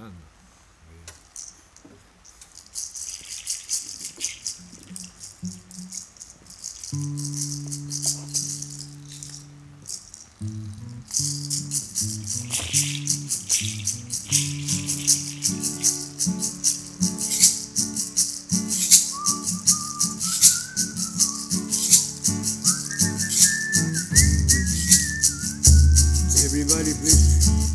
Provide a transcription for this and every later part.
sonando. Everybody please.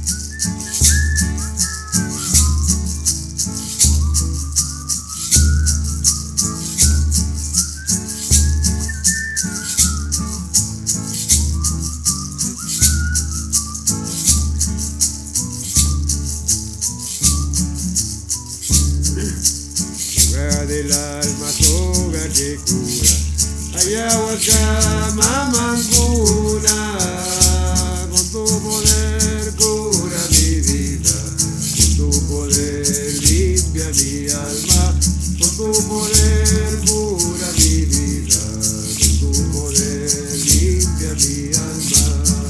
Soga del alma, soga que cura, ayahuasca, mamanguna. Tu poder cura mi vida, con tu poder limpia mi alma, con tu poder cura mi vida, con tu poder limpia mi alma.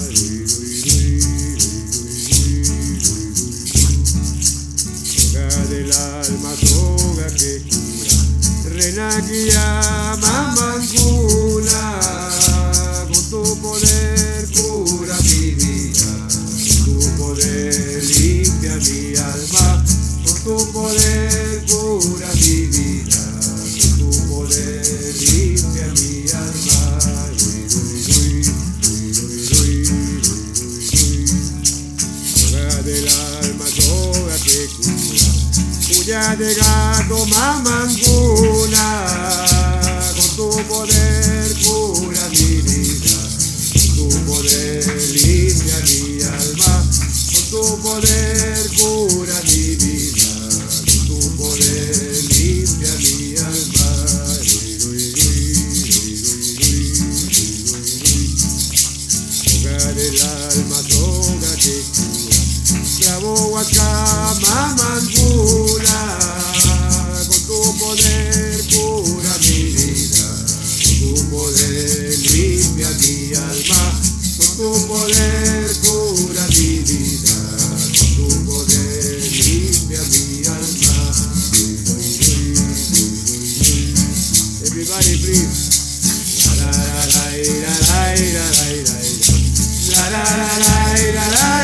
Soga del alma, soga que cura, renaquia mamanguna, con tu poder cura mi vida, con tu poder limpia mi alma, con tu poder cura mi vida, con tu poder limpia mi alma. Soga del alma, soga que cura, puya de gato mamanguna, con tu poder cura mi vida, con tu poder limpia mi alma, con tu poder cura mi vida, con tu poder limpia mi alma. Soga del alma, soga que cura, yahuasca mamanguna, con tu poder cura mi vida, con tu poder limpia mi alma, con tu poder cura mi vida, con tu poder limpia mi alma. Everybody please. La la la la la la la la la la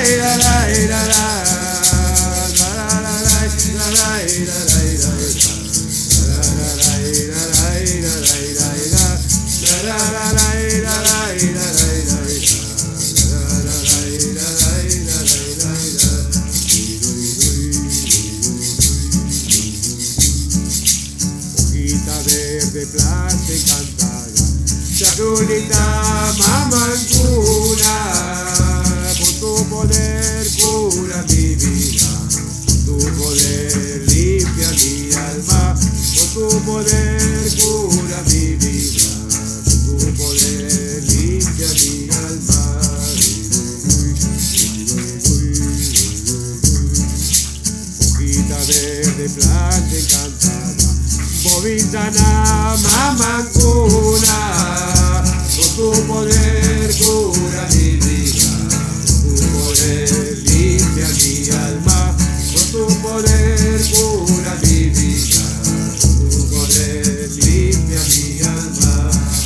hojita verde, planta encantada, charulita mamanguna, con tu poder cura mi vida, con tu poder limpia mi alma, con tu poder cura mi vida, con tu poder limpia mi alma. Hojita verde, planta encantada, bovintana mamanguna, con tu poder cura mi vida, con tu poder limpia mi alma, con tu poder cura mi vida, con tu poder limpia mi alma.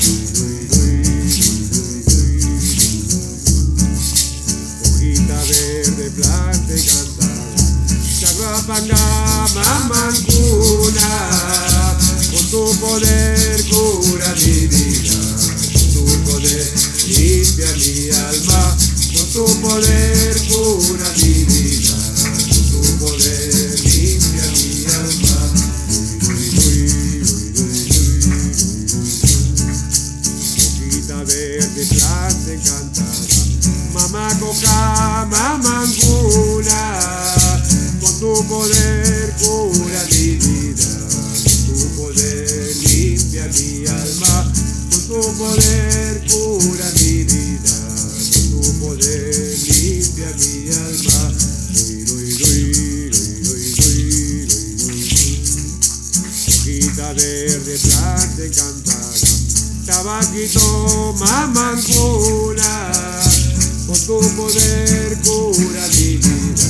Hojita verde, planta encantada, charrapanga mamanguna, con tu poder cura mi vida, con tu poder limpia mi alma, con tu poder cura mi vida, con tu poder limpia mi alma. Hojita verde, planta encantada, mamá coca, mamanguna, con tu poder cura mi vida, con tu poder limpia mi alma, con tu poder cura mi vida, con tu poder limpia mi alma. Hojita verde, planta encantada, tabaquito mamanguna, con tu poder cura mi vida,